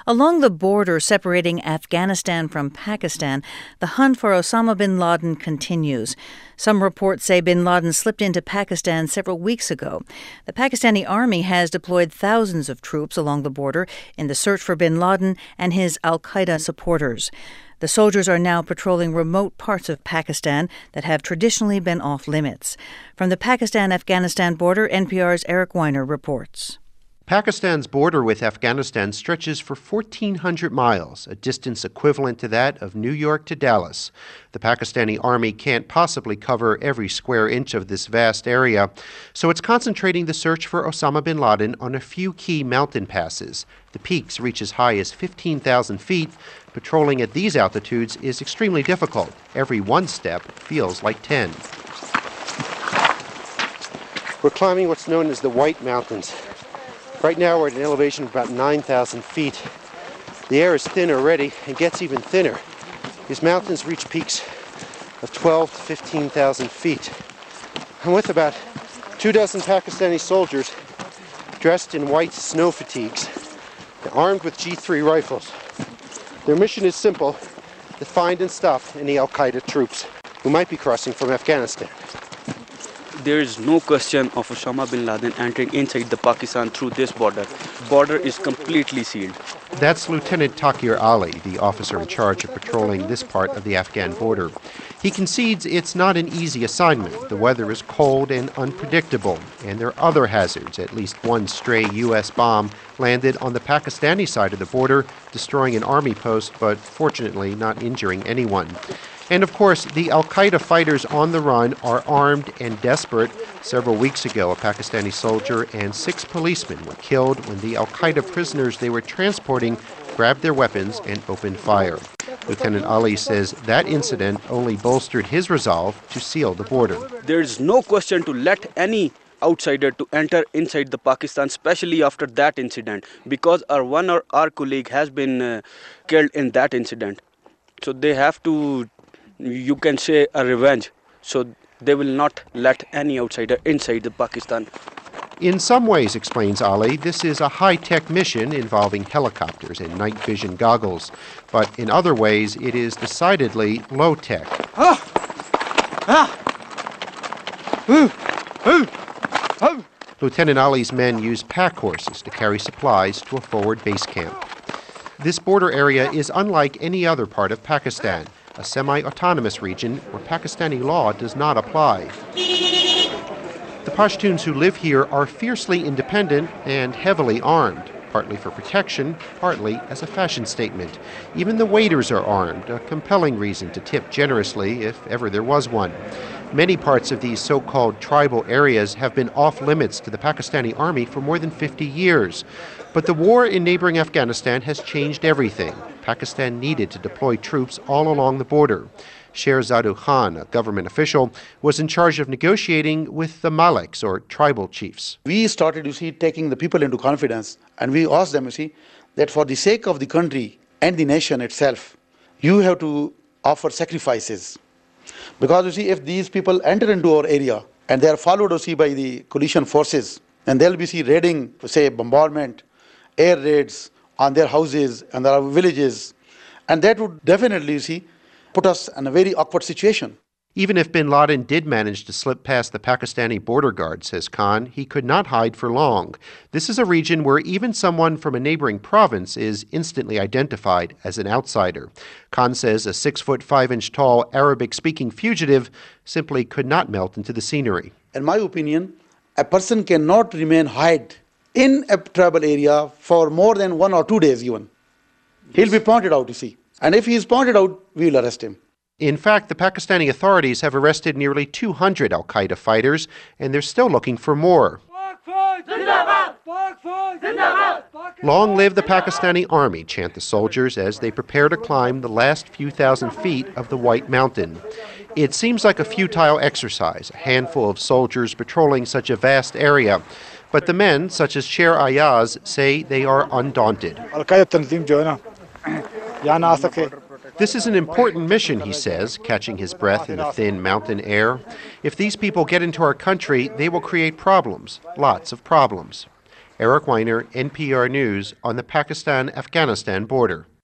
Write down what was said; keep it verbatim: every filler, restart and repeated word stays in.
Along the border separating Afghanistan from Pakistan, the hunt for Osama bin Laden continues. Some reports say bin Laden slipped into Pakistan several weeks ago. The Pakistani army has deployed thousands of troops along the border in the search for bin Laden and his al-Qaeda supporters. The soldiers are now patrolling remote parts of Pakistan that have traditionally been off-limits. From the Pakistan-Afghanistan border, N P R's Eric Weiner reports. Pakistan's border with Afghanistan stretches for fourteen hundred miles, a distance equivalent to that of New York to Dallas. The Pakistani army can't possibly cover every square inch of this vast area, so it's concentrating the search for Osama bin Laden on a few key mountain passes. The peaks reach as high as fifteen thousand feet. Patrolling at these altitudes is extremely difficult. Every one step feels like ten. We're climbing what's known as the White Mountains. Right now we're at an elevation of about nine thousand feet. The air is thin already and gets even thinner. These mountains reach peaks of twelve to fifteen thousand feet. I'm with about two dozen Pakistani soldiers dressed in white snow fatigues, armed with G three rifles. Their mission is simple: to find and stop any al-Qaeda troops who might be crossing from Afghanistan. There is no question of Osama bin Laden entering inside the Pakistan through this border. Border is completely sealed. That's Lieutenant Takir Ali, the officer in charge of patrolling this part of the Afghan border. He concedes it's not an easy assignment. The weather is cold and unpredictable, and there are other hazards. At least one stray U S bomb landed on the Pakistani side of the border, destroying an army post, but fortunately not injuring anyone. And of course, the al-Qaeda fighters on the run are armed and desperate. Several weeks ago, a Pakistani soldier and six policemen were killed when the al-Qaeda prisoners they were transporting grabbed their weapons and opened fire. Lieutenant Ali says that incident only bolstered his resolve to seal the border. There is no question to let any outsider to enter inside the Pakistan, especially after that incident, because our one or our colleague has been uh, killed in that incident. So they have to, you can say, a revenge. So they will not let any outsider inside the Pakistan. In some ways, explains Ali, this is a high-tech mission involving helicopters and night vision goggles. But in other ways, it is decidedly low-tech. Ah! Ah! Ooh! Ooh! Oh! Lieutenant Ali's men use pack horses to carry supplies to a forward base camp. This border area is unlike any other part of Pakistan, a semi-autonomous region where Pakistani law does not apply. The Pashtuns who live here are fiercely independent and heavily armed, partly for protection, partly as a fashion statement. Even the waiters are armed, a compelling reason to tip generously if ever there was one. Many parts of these so-called tribal areas have been off-limits to the Pakistani army for more than fifty years. But the war in neighboring Afghanistan has changed everything. Pakistan needed to deploy troops all along the border. Sherzadu Khan, a government official, was in charge of negotiating with the Maliks, or tribal chiefs. We started, you see, taking the people into confidence, and we asked them, you see, that for the sake of the country and the nation itself, you have to offer sacrifices. Because, you see, if these people enter into our area and they are followed, you see, by the coalition forces, and they'll be, see, raiding, say, bombardment, air raids on their houses and their villages, and that would definitely, you see, put us in a very awkward situation. Even if bin Laden did manage to slip past the Pakistani border guard, says Khan, he could not hide for long. This is a region where even someone from a neighboring province is instantly identified as an outsider. Khan says a six foot five inch tall Arabic-speaking fugitive simply could not melt into the scenery. In my opinion, a person cannot remain hide in a tribal area for more than one or two days even. He'll be pointed out, you see. And if he is pointed out, we will arrest him. In fact, the Pakistani authorities have arrested nearly two hundred al-Qaeda fighters, and they're still looking for more. Long live the Pakistani army, chant the soldiers as they prepare to climb the last few thousand feet of the White Mountain. It seems like a futile exercise, a handful of soldiers patrolling such a vast area. But the men, such as Sher Ayaz, say they are undaunted. This is an important mission, he says, catching his breath in the thin mountain air. If these people get into our country, they will create problems, lots of problems. Eric Weiner, N P R News, on the Pakistan-Afghanistan border.